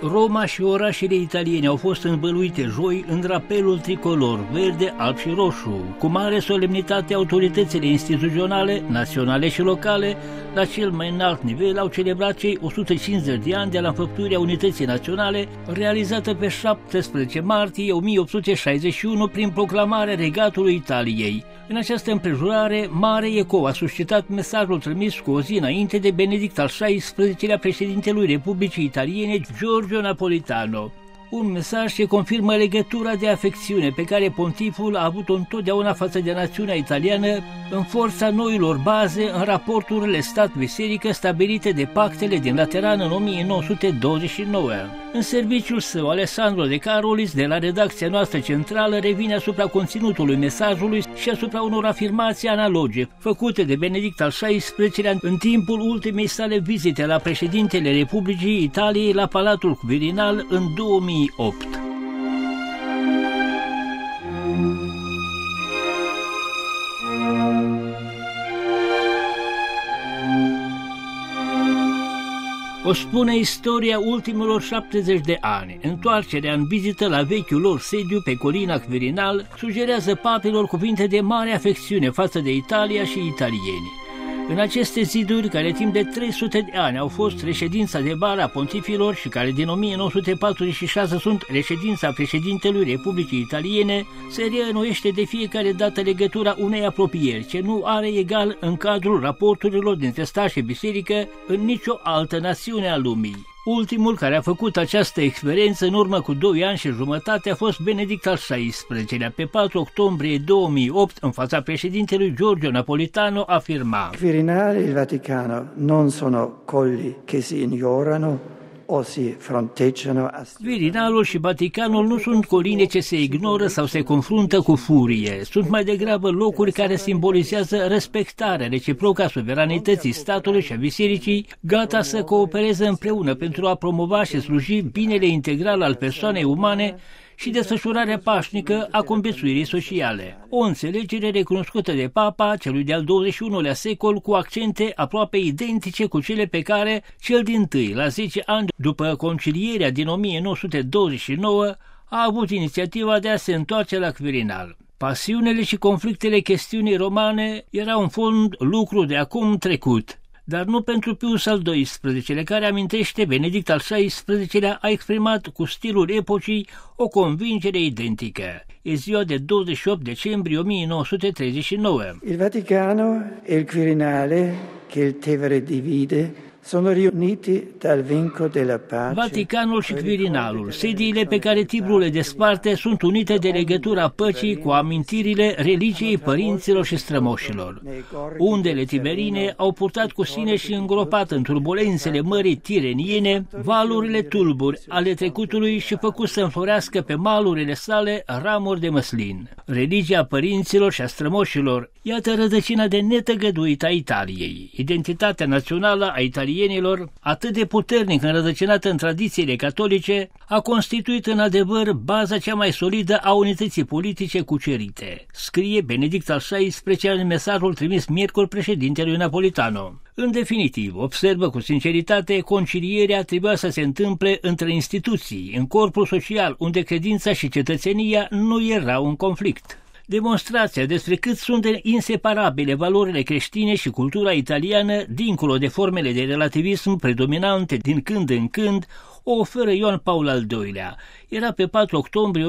Roma și orașele italiene au fost învăluite joi în drapelul tricolor, verde, alb și roșu. Cu mare solemnitate, autoritățile instituționale, naționale și locale, la cel mai înalt nivel, au celebrat cei 150 de ani de la înfăptuirea unității naționale, realizată pe 17 martie 1861 prin proclamarea Regatului Italiei. În această împrejurare, mare ecou a suscitat mesajul trimis cu o zi înainte de Benedict al XVI-lea, președintelui Republicii Italiene, Giorgio Napolitano. Un mesaj ce confirmă legătura de afecțiune pe care pontiful a avut-o întotdeauna față de națiunea italiană în forța noilor baze în raporturile stat-biserică stabilite de pactele din Lateran în 1929. În serviciul său, Alessandro De Carolis, de la redacția noastră centrală, revine asupra conținutului mesajului și asupra unor afirmații analoge făcute de Benedict al XVI-lea în timpul ultimei sale vizite la președintele Republicii Italiei la Palatul Quirinal în 2008. O spune istoria ultimilor 70 de ani. Întoarcerea în vizită la vechiul lor sediu pe colina Quirinal sugerează papilor cuvinte de mare afecțiune față de Italia și italieni. În aceste ziduri, care timp de 300 de ani au fost reședința de vară a pontifilor și care din 1946 sunt reședința președintelui Republicii Italiene, se reînnoiește de fiecare dată legătura unei apropieri, ce nu are egal în cadrul raporturilor dintre stat și biserică în nicio altă națiune a lumii. Ultimul care a făcut această experiență în urmă cu 2 ani și jumătate a fost Benedict al XVI-lea. Pe 4 octombrie 2008, în fața președintelui Giorgio Napolitano, afirma: Quirinale e il Vaticano non sono colli che si ignorano o si fronteggiano. Quirinalul și Vaticanul nu sunt coline ce se ignoră sau se confruntă cu furie. Sunt mai degrabă locuri care simbolizează respectarea reciprocă a suveranității statului și a bisericii, gata să coopereze împreună pentru a promova și sluji binele integral al persoanei umane și desfășurarea pașnică a conviețuirii sociale. O înțelegere recunoscută de Papa celui de-al 21-lea secol, cu accente aproape identice cu cele pe care cel dintâi, la 10 ani după concilierea din 1929, a avut inițiativa de a se întoarce la Quirinal. Pasiunile și conflictele chestiunii romane erau în fond lucru de acum trecut, dar nu pentru Pius al XII-lea, care amintește Benedict al XVI-lea a exprimat cu stilul epocii o convingere identică. E ziua de 28 decembrie 1939. Il Vaticano e il Quirinale, che il Tevere divide, sono riuniti dal vinco della pace. Vaticanul și Quirinalul, sediile pe care Tibrul le desparte, sunt unite de legătura păcii cu amintirile religiei părinților și strămoșilor. Undele tiberine au purtat cu sine și îngropat în turbulențele mării tireniene valurile tulburi ale trecutului și făcut să înflorească pe malurile sale ramuri de măslin. Religia părinților și a strămoșilor, iată rădăcina de netăgăduită a Italiei. Identitatea națională a italienilor, atât de puternic înrădăcinată în tradițiile catolice, a constituit în adevăr baza cea mai solidă a unității politice cucerite, scrie Benedict al XVI-lea în mesajul trimis miercuri președintelui Napolitano. În definitiv, observă cu sinceritate, concilierea trebuia să se întâmple între instituții, în corpul social, unde credința și cetățenia nu erau în conflict. Demonstrația despre cât sunt de inseparabile valorile creștine și cultura italiană, dincolo de formele de relativism predominante din când în când, o oferă Ioan Paul al II-lea. Era pe 4 octombrie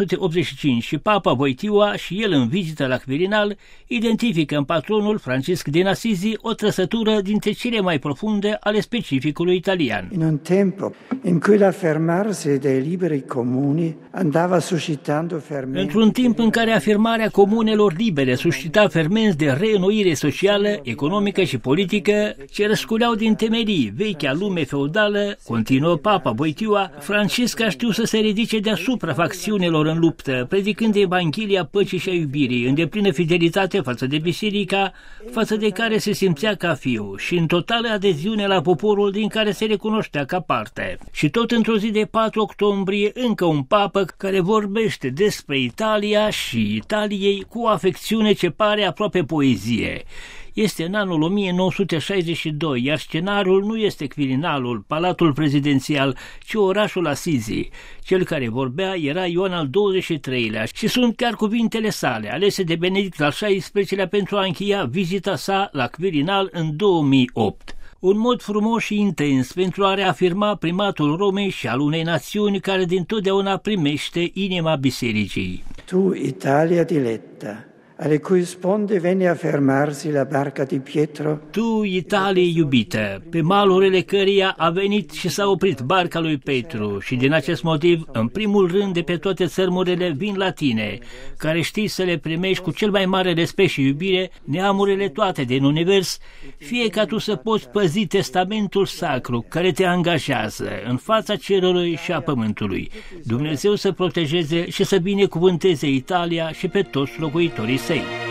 1985 și Papa Wojtyła, și el în vizită la Quirinal, identifică în patronul Francisc din Assisi o trăsătură dintre cele mai profunde ale specificului italian. In un tempo in cui l'affermarsi dei liberi comuni andava suscitando fermenti. Într-un timp în care afirmarea comunelor libere suscita fermenți de reînnoire socială, economică și politică, ce răsculeau din temelii vechea lume feudală, continuă Papa Wojtyła, Francisc a știut să se ridice deasupra facțiunilor în luptă, predicând Evanghelia păcii și a iubirii, în deplină fidelitate față de biserica, față de care se simțea ca fiu, și în totală adeziune la poporul din care se recunoștea ca parte. Și tot într-o zi de 4 octombrie, încă un papă care vorbește despre Italia și Italiei cu o afecțiune ce pare aproape poezie. Este în anul 1962, iar scenariul nu este Quirinalul, Palatul Prezidențial, ci orașul Assisi. Cel care vorbea era Ioan al XXIII-lea și sunt chiar cuvintele sale, alese de Benedict al XVI-lea pentru a încheia vizita sa la Quirinal în 2008. Un mod frumos și intens pentru a reafirma primatul Romei și al unei națiuni care dintotdeauna primește inima bisericii. Tu, Italia diletta, alle cui sponde venne a fermarsi la barca di Pietro. Tu, Italie iubită, pe malurile căreia a venit și s-a oprit barca lui Petru și din acest motiv, în primul rând de pe toate țărmurile vin la tine, care știi să le primești cu cel mai mare respect și iubire neamurile toate din univers, fie ca tu să poți păzi testamentul sacru care te angajează în fața cerului și a pământului. Dumnezeu să protejeze și să binecuvânteze Italia și pe toți locuitorii săi.